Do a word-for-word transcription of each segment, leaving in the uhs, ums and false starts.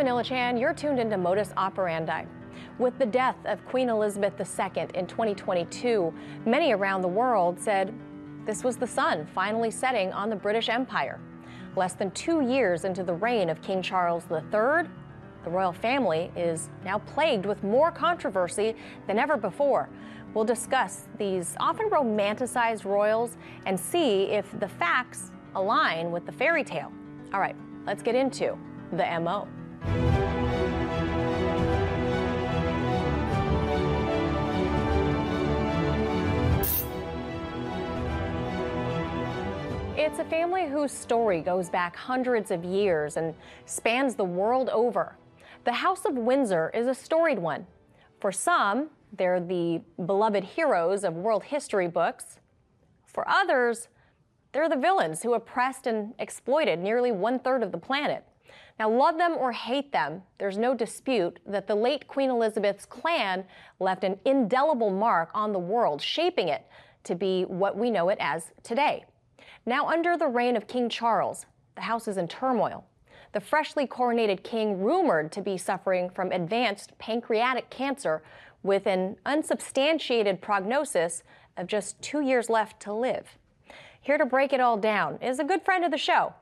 Manila Chan. You're tuned into Modus Operandi. With the death of Queen Elizabeth the Second in twenty twenty-two, many around the world said this was the sun finally setting on the British Empire. Less than two years into the reign of King Charles the Third, the royal family is now plagued with more controversy than ever before. We'll discuss these often romanticized royals and see if the facts align with the fairy tale. All right, let's get into the M O. It's a family whose story goes back hundreds of years and spans the world over. The House of Windsor is a storied one. For some, they're the beloved heroes of world history books. For others, they're the villains who oppressed and exploited nearly one-third of the planet. Now, love them or hate them, there's no dispute that the late Queen Elizabeth's clan left an indelible mark on the world, shaping it to be what we know it as today. Now, under the reign of King Charles, the house is in turmoil. The freshly coronated king rumored to be suffering from advanced pancreatic cancer with an unsubstantiated prognosis of just two years left to live. Here to break it all down is a good friend of the show,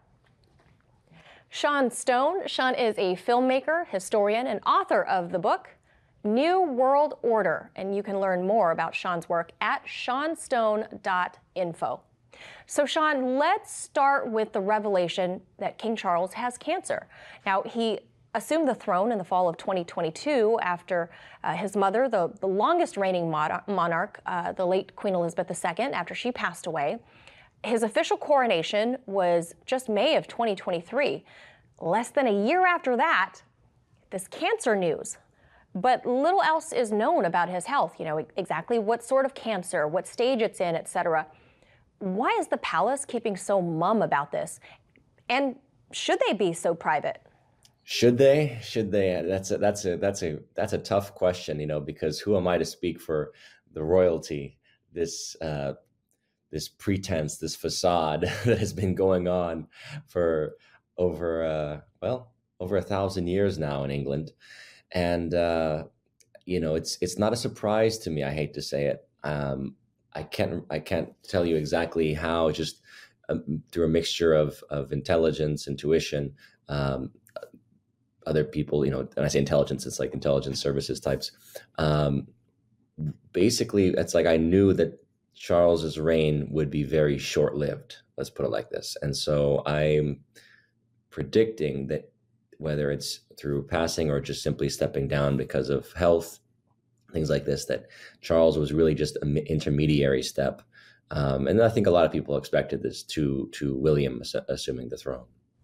Sean Stone. Sean is a filmmaker, historian, and author of the book New World Order, and you can learn more about Sean's work at sean stone dot info. So, Sean, let's start with the revelation that King Charles has cancer. Now, he assumed the throne in the fall of twenty twenty-two after uh, his mother, the, the longest reigning monarch, monarch uh, the late Queen Elizabeth the Second, after she passed away. His official coronation was just May of twenty twenty-three. Less than a year after that, this cancer news. But little else is known about his health, you know, exactly what sort of cancer, what stage it's in, et cetera. Why is the palace keeping so mum about this? And should they be so private? Should they? Should they? That's a that's a that's a that's a tough question, you know, because who am I to speak for the royalty? This uh, this pretense, this facade that has been going on for over uh, well over a thousand years now in England, and uh, you know, it's it's not a surprise to me. I hate to say it. Um, I can't I can't tell you exactly how, just um, through a mixture of of intelligence, intuition, um, other people, you know, when I say intelligence, it's like intelligence services types. Um, basically, it's like I knew that Charles's reign would be very short-lived. Let's put it like this. And so I'm predicting that whether it's through passing or just simply stepping down because of health, things like this, that Charles was really just an intermediary step. Um, and I think a lot of people expected this to to William assuming the throne.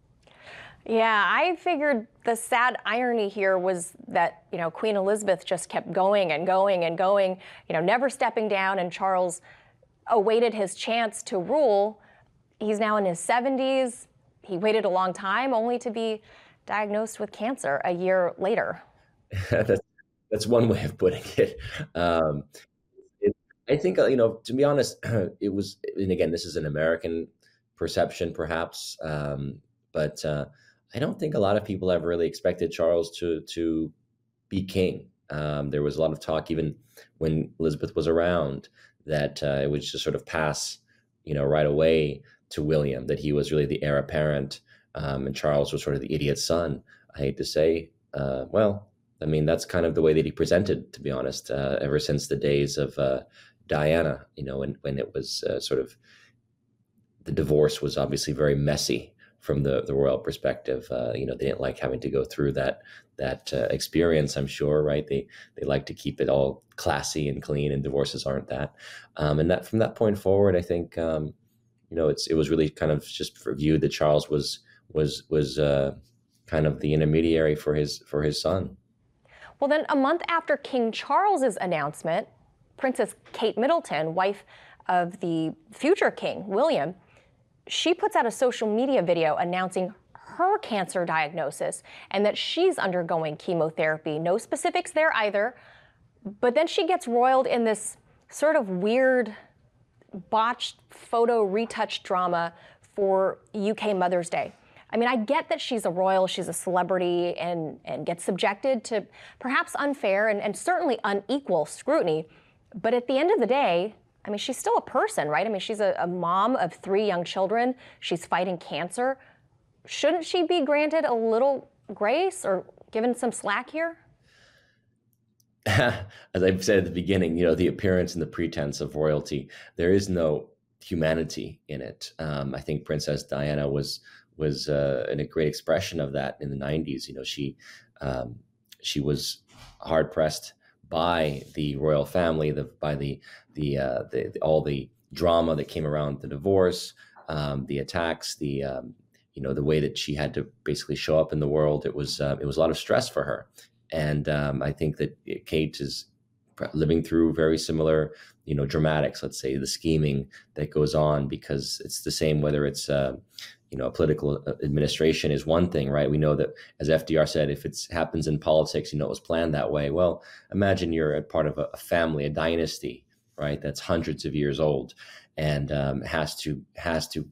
Yeah, I figured the sad irony here was that, you know, Queen Elizabeth just kept going and going and going, you know, never stepping down, and Charles awaited his chance to rule. He's now in his seventies. He waited a long time only to be diagnosed with cancer a year later. That's That's one way of putting it. Um, it I think, uh, you know, to be honest, it was, and again, this is an American perception perhaps, um, but uh, I don't think a lot of people ever really expected Charles to to be king. Um, there was a lot of talk, even when Elizabeth was around, that uh, it would just sort of pass, you know, right away to William, that he was really the heir apparent, um, and Charles was sort of the idiot son. I hate to say, uh, well, I mean, that's kind of the way that he presented, to be honest, uh, ever since the days of uh, Diana, you know, when, when it was uh, sort of, the divorce was obviously very messy from the, the royal perspective. Uh, you know, they didn't like having to go through that that uh, experience, I'm sure, right? They they like to keep it all classy and clean, and divorces aren't that. Um, and that from that point forward, I think, um, you know, it's it was really kind of just viewed that Charles was was was uh, kind of the intermediary for his for his son. Well, then a month after King Charles's announcement, Princess Kate Middleton, wife of the future king, William, she puts out a social media video announcing her cancer diagnosis and that she's undergoing chemotherapy. No specifics there either. But then she gets roiled in this sort of weird, botched photo retouch drama for U K Mother's Day. I mean, I get that she's a royal, she's a celebrity, and, and gets subjected to perhaps unfair and, and certainly unequal scrutiny. But at the end of the day, I mean, she's still a person, right? I mean, she's a, a mom of three young children. She's fighting cancer. Shouldn't she be granted a little grace or given some slack here? As I've said at the beginning, you know, the appearance and the pretense of royalty, there is no humanity in it. Um, I think Princess Diana was was uh, a great expression of that in the nineties. You know, she um, she was hard pressed by the royal family, the by the the, uh, the, the all the drama that came around the divorce, um, the attacks, the um, you know the way that she had to basically show up in the world. It was uh, it was a lot of stress for her. And um, I think that Kate is living through very similar, you know, dramatics, let's say, the scheming that goes on, because it's the same whether it's, uh, you know, a political administration is one thing, right? We know that, as F D R said, if it happens in politics, you know, it was planned that way. Well, imagine you're a part of a, a family, a dynasty, right? That's hundreds of years old and um, has to has to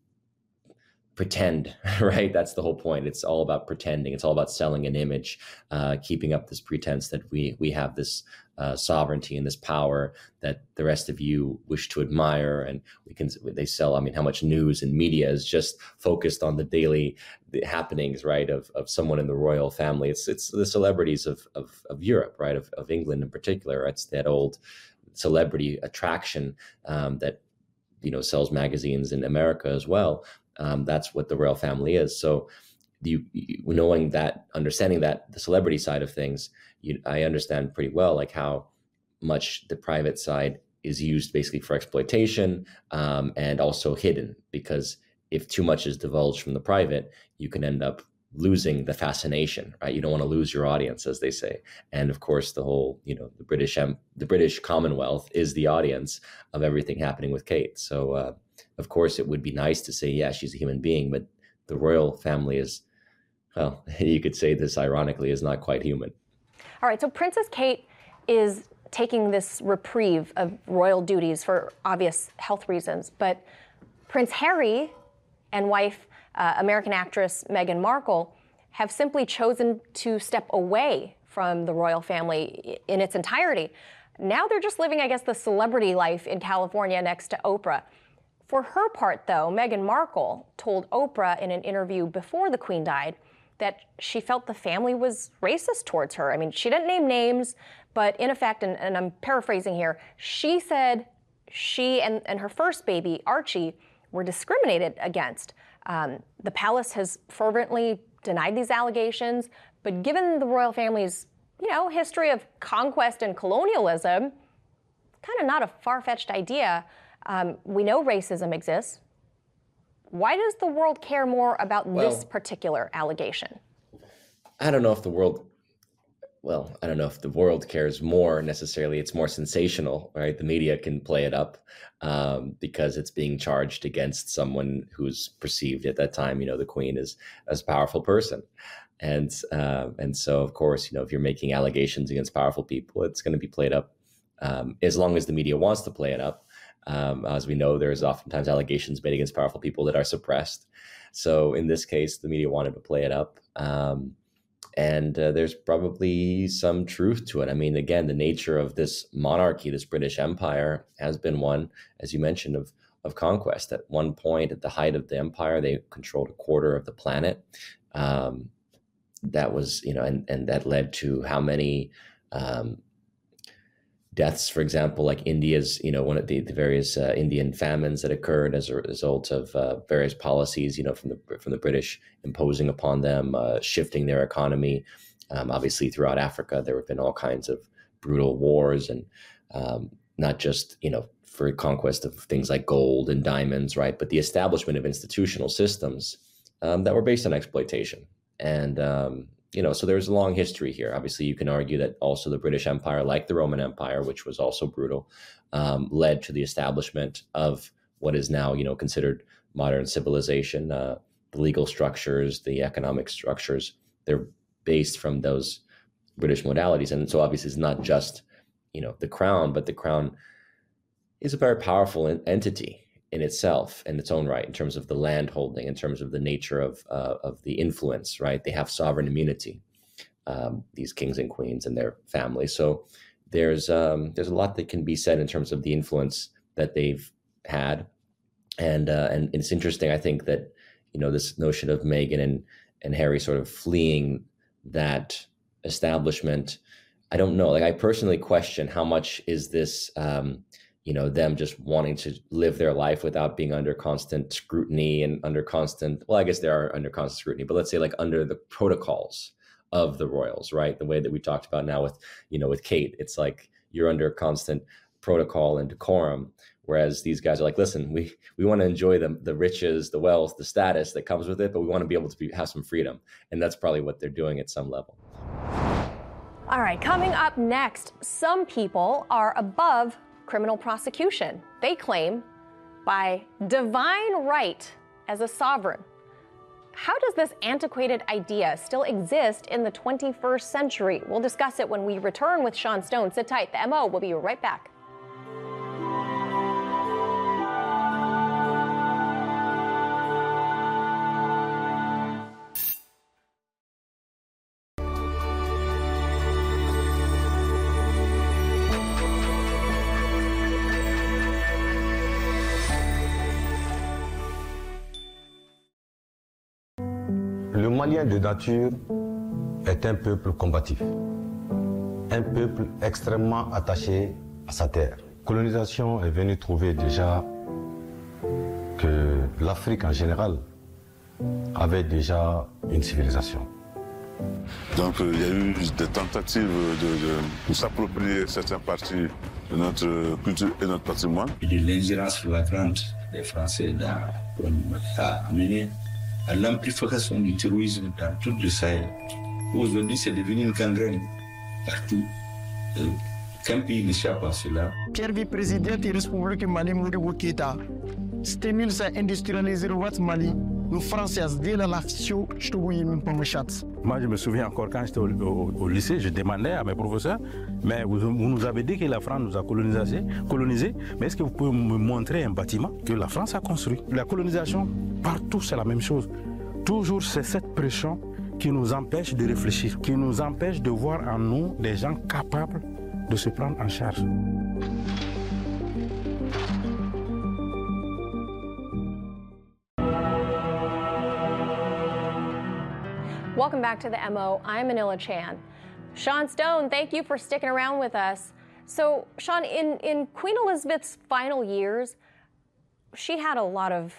pretend, right? That's the whole point. It's all about pretending. It's all about selling an image, uh, keeping up this pretense that we we have this uh, sovereignty and this power that the rest of you wish to admire. And we can they sell. I mean, how much news and media is just focused on the daily the happenings, right? Of of someone in the royal family. It's it's the celebrities of of, of Europe, right? Of of England in particular. It's that old celebrity attraction um, that you know sells magazines in America as well. Um, that's what the royal family is. So, you, you, knowing that, understanding that the celebrity side of things, you, I understand pretty well, like how much the private side is used basically for exploitation um, and also hidden. Because if too much is divulged from the private, you can end up losing the fascination, right? You don't want to lose your audience, as they say. And of course, the whole, you know, the British, the British Commonwealth is the audience of everything happening with Kate. So. Uh, Of course, it would be nice to say, yeah, she's a human being, but the royal family is, well, you could say this ironically, is not quite human. All right, so Princess Kate is taking this reprieve of royal duties for obvious health reasons, but Prince Harry and wife, uh, American actress Meghan Markle, have simply chosen to step away from the royal family in its entirety. Now they're just living, I guess, the celebrity life in California next to Oprah. For her part, though, Meghan Markle told Oprah in an interview before the Queen died that she felt the family was racist towards her. I mean, she didn't name names, but in effect, and, and I'm paraphrasing here, she said she and, and her first baby, Archie, were discriminated against. Um, the palace has fervently denied these allegations, but given the royal family's, you know, history of conquest and colonialism, kind of not a far-fetched idea. Um, we know racism exists. Why does the world care more about well, this particular allegation? I don't know if the world, well, I don't know if the world cares more necessarily. It's more sensational, right? The media can play it up um, because it's being charged against someone who's perceived at that time, you know, the Queen is as a powerful person. And, uh, and so, of course, you know, if you're making allegations against powerful people, it's going to be played up um, as long as the media wants to play it up. Um, as we know, there's oftentimes allegations made against powerful people that are suppressed. So in this case, the media wanted to play it up. Um, and uh, there's probably some truth to it. I mean, again, the nature of this monarchy, this British Empire, has been one, as you mentioned, of, of conquest. At one point, at the height of the empire, they controlled a quarter of the planet. Um, that was, you know, and, and that led to how many um, deaths, for example, like India's, you know, one of the, the various uh, Indian famines that occurred as a result of uh, various policies, you know, from the from the British imposing upon them, uh, shifting their economy. Um, obviously, throughout Africa, there have been all kinds of brutal wars, and um, not just, you know, for conquest of things like gold and diamonds, right, but the establishment of institutional systems um, that were based on exploitation. And um, You know, so there's a long history here. Obviously, you can argue that also the British Empire, like the Roman Empire, which was also brutal, um, led to the establishment of what is now, you know, considered modern civilization. Uh, the legal structures, the economic structures, they're based from those British modalities. And so obviously it's not just, you know, the crown, but the crown is a very powerful entity in itself, in its own right, in terms of the land holding, in terms of the nature of uh, of the influence, right? They have sovereign immunity, um, these kings and queens and their families. So there's um, there's a lot that can be said in terms of the influence that they've had, and uh, and it's interesting, I think, that you know this notion of Meghan and and Harry sort of fleeing that establishment. I don't know. Like, I personally question how much is this. Um, you know, them just wanting to live their life without being under constant scrutiny and under constant, well, I guess they are under constant scrutiny, but let's say like under the protocols of the royals, right? The way that we talked about now with, you know, with Kate, it's like you're under constant protocol and decorum. Whereas these guys are like, listen, we, we want to enjoy the, the riches, the wealth, the status that comes with it, but we want to be able to be, have some freedom. And that's probably what they're doing at some level. All right, coming up next, some people are above criminal prosecution. They claim by divine right as a sovereign. How does this antiquated idea still exist in the twenty-first century? We'll discuss it when we return with Sean Stone. Sit tight. The M O will be right back. Le Malien de nature est un peuple combatif, un peuple extrêmement attaché à sa terre. La colonisation est venue trouver déjà que l'Afrique en général avait déjà une civilisation. Donc il y a eu des tentatives de, de, de s'approprier certaines parties de notre culture et notre patrimoine. De l'ingérence flagrante des Français dans a amené à l'amplification du terrorisme dans tout le Sahel. Aujourd'hui, c'est devenu une gangrène partout. Qu'un pays n'échappe à cela. Pierre vice-président de la République Mali, Modibo Keïta, stimule sa industrialiser le Mali. Nous Français, dès la l'action, je te voyais même pas me chat. Moi, je me souviens encore quand j'étais au, au, au lycée, je demandais à mes professeurs, mais vous, vous nous avez dit que la France nous a colonisé, colonisé, mais est-ce que vous pouvez me montrer un bâtiment que la France a construit? La colonisation, partout, c'est la même chose. Toujours, c'est cette pression qui nous empêche de réfléchir, qui nous empêche de voir en nous des gens capables de se prendre en charge. Welcome back to the M O. I'm Manila Chan. Sean Stone, thank you for sticking around with us. So, Sean, in, in Queen Elizabeth's final years, she had a lot of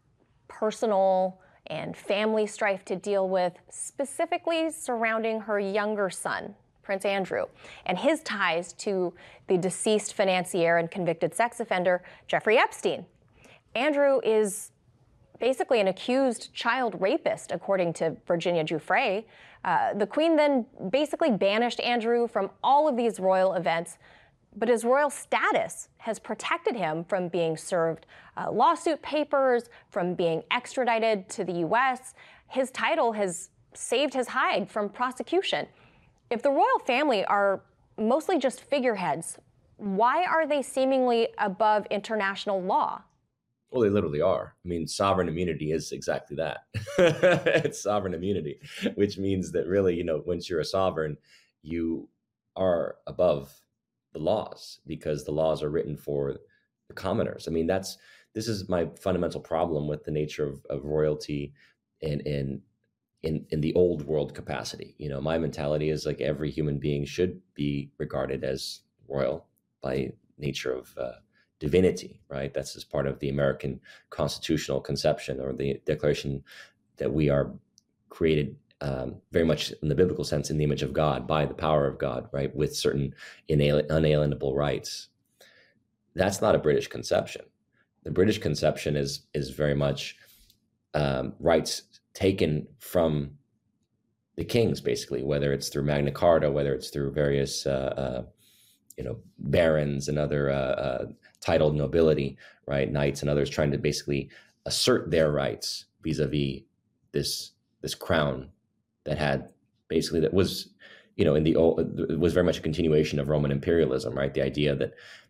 personal and family strife to deal with, specifically surrounding her younger son, Prince Andrew, and his ties to the deceased financier and convicted sex offender, Jeffrey Epstein. Andrew is basically an accused child rapist, according to Virginia Giuffre. Uh, the Queen then basically banished Andrew from all of these royal events, but his royal status has protected him from being served uh, lawsuit papers, from being extradited to the U S. His title has saved his hide from prosecution. If the royal family are mostly just figureheads, why are they seemingly above international law? Well, they literally are. I mean, sovereign immunity is exactly that. It's sovereign immunity, which means that really, you know, once you're a sovereign, you are above the laws because the laws are written for the commoners. I mean, that's this is my fundamental problem with the nature of, of royalty in in in in the old world capacity. You know, my mentality is like every human being should be regarded as royal by nature of uh, divinity, right? That's as part of the American constitutional conception or the declaration that we are created um, very much in the biblical sense in the image of God, by the power of God, right? With certain inal- unalienable rights. That's not a British conception. The British conception is is very much um, rights taken from the kings, basically, whether it's through Magna Carta, whether it's through various uh, uh, you know, barons and other uh, uh, titled nobility, right, knights and others trying to basically assert their rights vis-a-vis this this crown that had basically that was, you know, in the old, it was very much a continuation of Roman imperialism, right? The idea that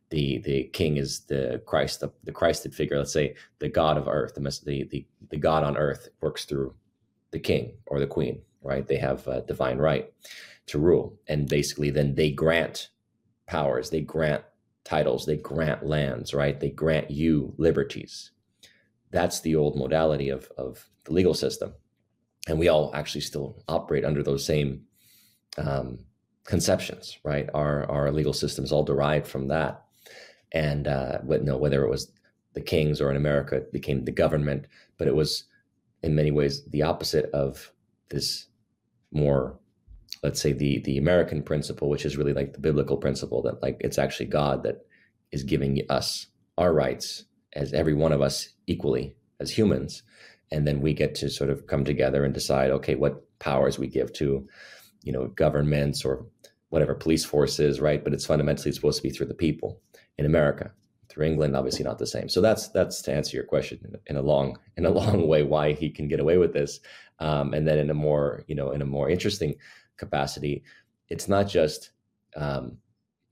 the the king is the Christ, the, the Christed figure. Let's say the God of earth, the, the the the God on earth works through the king or the queen, right? They have a divine right to rule, and basically then they grant powers, they grant titles, they grant lands, right? They grant you liberties. That's the old modality of of the legal system, and we all actually still operate under those same um, conceptions, right? Our our legal system is all derived from that. And uh, what, no, whether it was the kings or in America, it became the government, but it was in many ways the opposite of this more, let's say, the the American principle, which is really like the biblical principle that like it's actually God that is giving us our rights as every one of us equally as humans. And then we get to sort of come together and decide, okay, what powers we give to, you know, governments or whatever, police forces, right? But it's fundamentally supposed to be through the people. In America, through England, obviously not the same. So that's that's to answer your question in, in a long in a long way why he can get away with this, um, and then in a more you know in a more interesting capacity, it's not just um,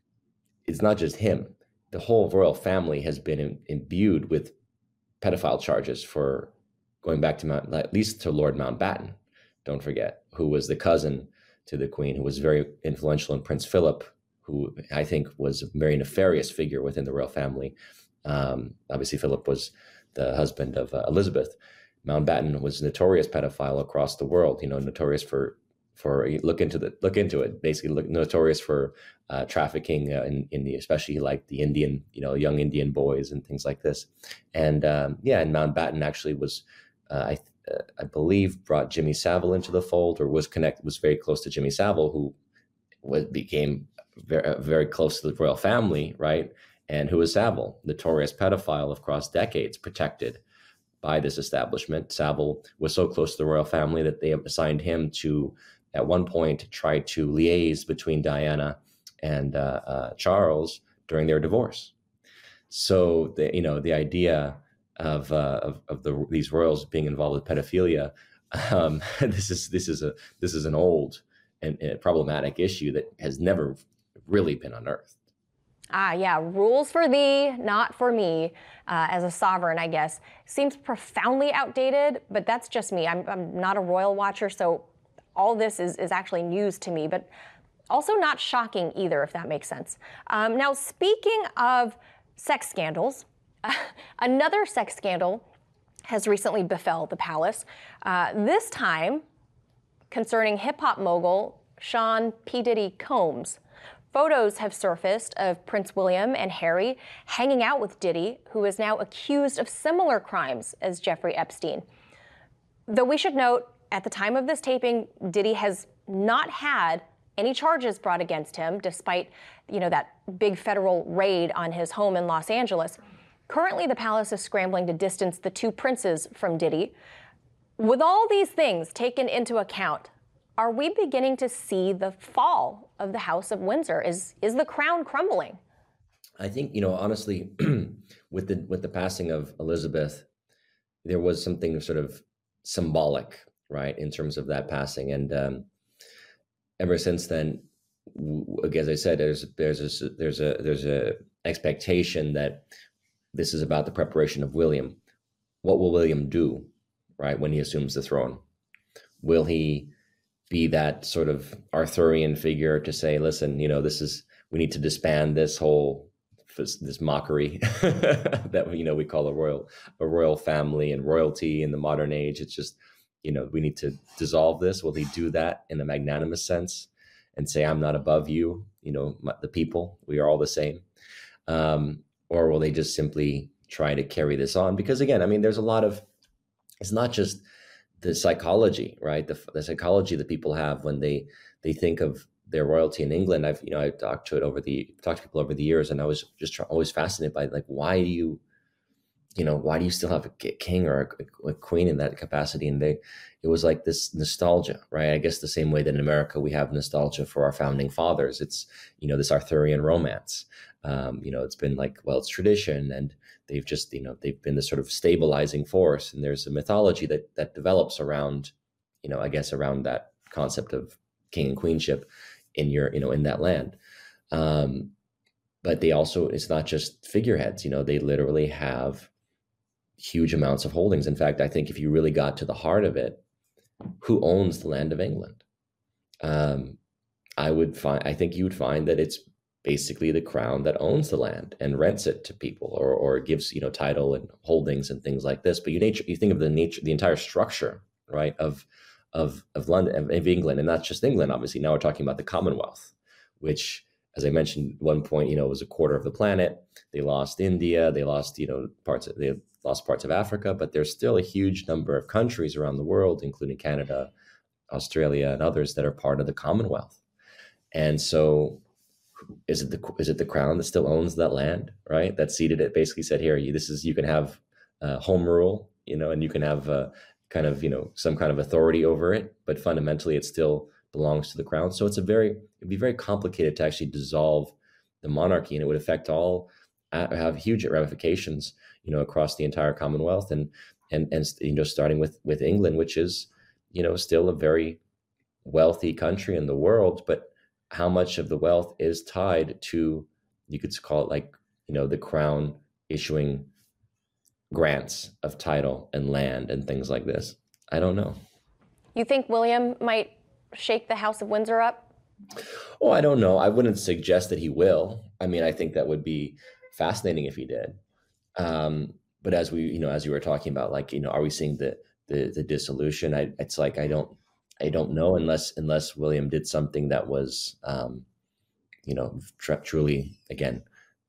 it's not just him. The whole royal family has been in, imbued with pedophile charges for going back to Mount, at least to Lord Mountbatten. Don't forget, who was the cousin to the Queen, who was very influential in Prince Philip, who I think was a very nefarious figure within the royal family. Um, obviously, Philip was the husband of uh, Elizabeth. Mountbatten was a notorious pedophile across the world. You know, notorious for for look into the look into it. Basically, look, notorious for uh, trafficking uh, in in the especially like the Indian, you know, young Indian boys and things like this. And um, yeah, and Mountbatten actually was, uh, I uh, I believe, brought Jimmy Savile into the fold, or was connected, was very close to Jimmy Savile, who was became very, very close to the royal family, right? And who was Savile, notorious pedophile across decades, protected by this establishment. Savile was so close to the royal family that they assigned him to, at one point, try to liaise between Diana and uh, uh, Charles during their divorce. So, the, you know, the idea of uh, of, of the, these royals being involved with pedophilia, um, this is this is a this is an old and, and problematic issue that has never really been unearthed. Ah, yeah, rules for thee, not for me, uh, as a sovereign, I guess. Seems profoundly outdated, but that's just me. I'm, I'm not a royal watcher, so all this is, is actually news to me, but also not shocking either, if that makes sense. Um, now, speaking of sex scandals, uh, another sex scandal has recently befell the palace, uh, this time concerning hip-hop mogul Sean P. Diddy Combs. Photos have surfaced of Prince William and Harry hanging out with Diddy, who is now accused of similar crimes as Jeffrey Epstein. Though we should note, at the time of this taping, Diddy has not had any charges brought against him, despite, you know, that big federal raid on his home in Los Angeles. Currently, the palace is scrambling to distance the two princes from Diddy. With all these things taken into account, are we beginning to see the fall of the House of Windsor? Is is the crown crumbling? I think, you know, honestly, with the with the passing of Elizabeth, there was something sort of symbolic, right, in terms of that passing. And um, ever since then, as I said, there's there's a, there's a there's a expectation that this is about the preparation of William. What will William do, right, when he assumes the throne? Will he be that sort of Arthurian figure to say, listen, you know, this is, we need to disband this whole, this, this mockery that, you know, we call a royal, a royal family and royalty in the modern age. It's just, you know, we need to dissolve this. Will he do that in a magnanimous sense and say, I'm not above you, you know, the people, we are all the same? Um, or will they just simply try to carry this on? Because again, I mean, there's a lot of, it's not just the psychology, right? The, the psychology that people have when they they think of their royalty in England. I've you know I've talked to it over the talked to people over the years, and I was just try, always fascinated by like why do you, you know, why do you still have a king or a, a queen in that capacity? And they, it was like this nostalgia, right? I guess the same way that in America we have nostalgia for our founding fathers. It's you know this Arthurian romance. Um, you know, it's been like, well, it's tradition, and they've just, you know, they've been this sort of stabilizing force. And there's a mythology that that develops around, you know, I guess around that concept of king and queenship in your, you know, in that land. Um, but they also, it's not just figureheads, you know, they literally have huge amounts of holdings. In fact, I think if you really got to the heart of it, who owns the land of England? Um, I would find, I think you would find that it's basically the crown that owns the land and rents it to people, or or gives, you know, title and holdings and things like this. But you nature, you think of the nature, the entire structure, right, of of of London, of England, and not just England. Obviously, now we're talking about the Commonwealth, which, as I mentioned, at one point, you know, was a quarter of the planet. They lost India, they lost, you know, parts of, they lost parts of Africa, but there's still a huge number of countries around the world, including Canada, Australia, and others that are part of the Commonwealth. And so, is it the is it the crown that still owns that land, right? That ceded it, basically said, here, you, this is, you can have uh, home rule, you know, and you can have uh, kind of, you know, some kind of authority over it, but fundamentally it still belongs to the crown. So it's a very, it'd be very complicated to actually dissolve the monarchy, and it would affect all, uh, have huge ramifications, you know, across the entire Commonwealth, and and and you know, starting with with England, which is, you know, still a very wealthy country in the world, but how much of the wealth is tied to, you could call it like, you know, the crown issuing grants of title and land and things like this? I don't know. You think William might shake the House of Windsor up? Oh, I don't know. I wouldn't suggest that he will. I mean, I think that would be fascinating if he did. Um, but as we, you know, as you were talking about, like, you know, are we seeing the the, the dissolution? I, it's like, I don't, I don't know, unless unless William did something that was, um, you know, tr- truly, again,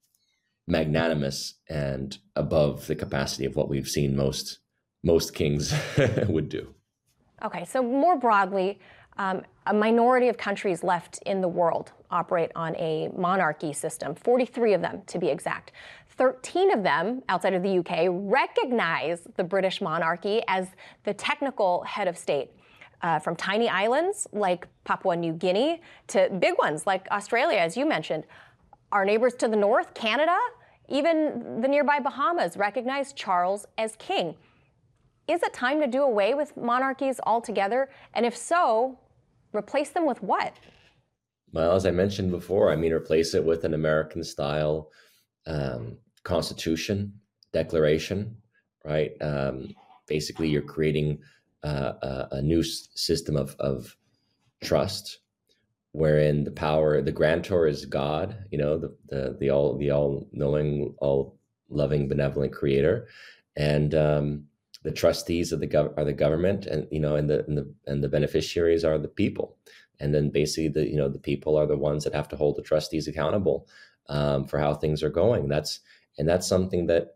magnanimous and above the capacity of what we've seen most most kings would do. Okay, so more broadly, um, a minority of countries left in the world operate on a monarchy system, forty-three of them to be exact. thirteen of them, outside of the U K, recognize the British monarchy as the technical head of state. Uh, from tiny islands like Papua New Guinea to big ones like Australia, as you mentioned. Our neighbors to the north, Canada, even the nearby Bahamas, recognize Charles as king. Is it time to do away with monarchies altogether? And if so, replace them with what? Well, as I mentioned before, I mean, replace it with an American-style um, constitution, declaration, right? Um, basically, you're creating Uh, a, a new s- system of, of trust, wherein the power, the grantor is God, you know, the the the all the all-knowing, all-loving, benevolent creator, and um, the trustees of the gov- are the government, and you know, and the and the and the beneficiaries are the people, and then basically the you know the people are the ones that have to hold the trustees accountable um, for how things are going. That's and that's something that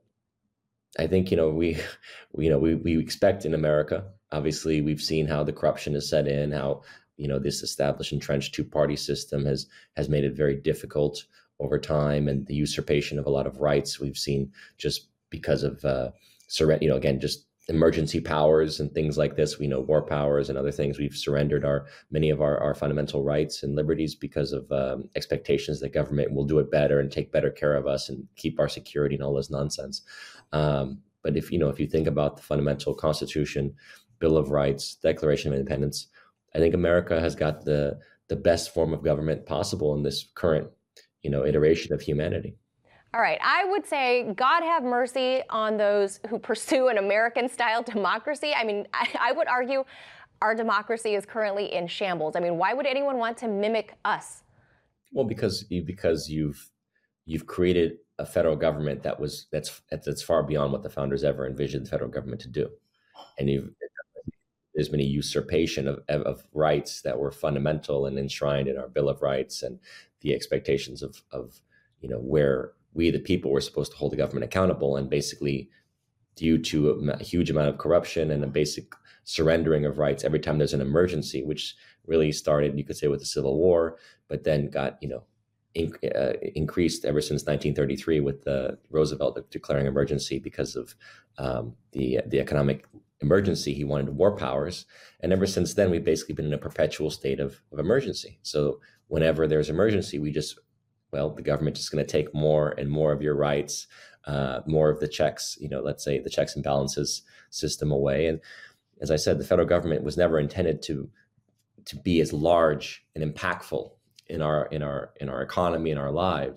I think you know we, we you know we we expect in America. Obviously, we've seen how the corruption has set in, how, you know, this established entrenched two-party system has has made it very difficult over time, and the usurpation of a lot of rights we've seen just because of, uh, surrender, you know, again, just emergency powers and things like this. We know war powers and other things. We've surrendered our many of our, our fundamental rights and liberties because of um, expectations that government will do it better and take better care of us and keep our security and all this nonsense. Um, but if you know, if you think about the fundamental Constitution, Bill of Rights, Declaration of Independence, I think America has got the the best form of government possible in this current, you know, iteration of humanity. All right, I would say God have mercy on those who pursue an American-style democracy. I mean, I, I would argue our democracy is currently in shambles. I mean, why would anyone want to mimic us? Well, because you because you've you've created a federal government that was that's that's far beyond what the founders ever envisioned the federal government to do, and you've there's been a usurpation of, of rights that were fundamental and enshrined in our Bill of Rights, and the expectations of, of, you know, where we, the people, were supposed to hold the government accountable. And basically, due to a, a huge amount of corruption and a basic surrendering of rights every time there's an emergency, which really started, you could say, with the Civil War, but then got, you know, in, uh, increased ever since nineteen thirty-three with uh, Roosevelt declaring emergency because of um, the the economic emergency. He wanted war powers. And ever since then, we've basically been in a perpetual state of, of emergency. So whenever there's emergency, we just, well, the government is going to take more and more of your rights, uh, more of the checks, you know, let's say the checks and balances system away. And as I said, the federal government was never intended to to be as large and impactful in our in our in our economy, in our lives,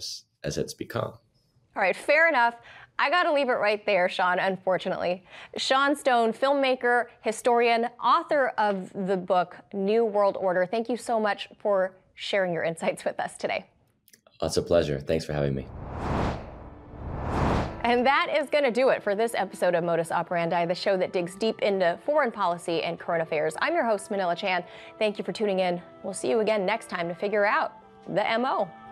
as it's become. All right, fair enough. I got to leave it right there, Sean, unfortunately. Sean Stone, filmmaker, historian, author of the book New World Order. Thank you so much for sharing your insights with us today. Oh, it's a pleasure. Thanks for having me. And that is going to do it for this episode of Modus Operandi, the show that digs deep into foreign policy and current affairs. I'm your host, Manila Chan. Thank you for tuning in. We'll see you again next time to figure out the M O.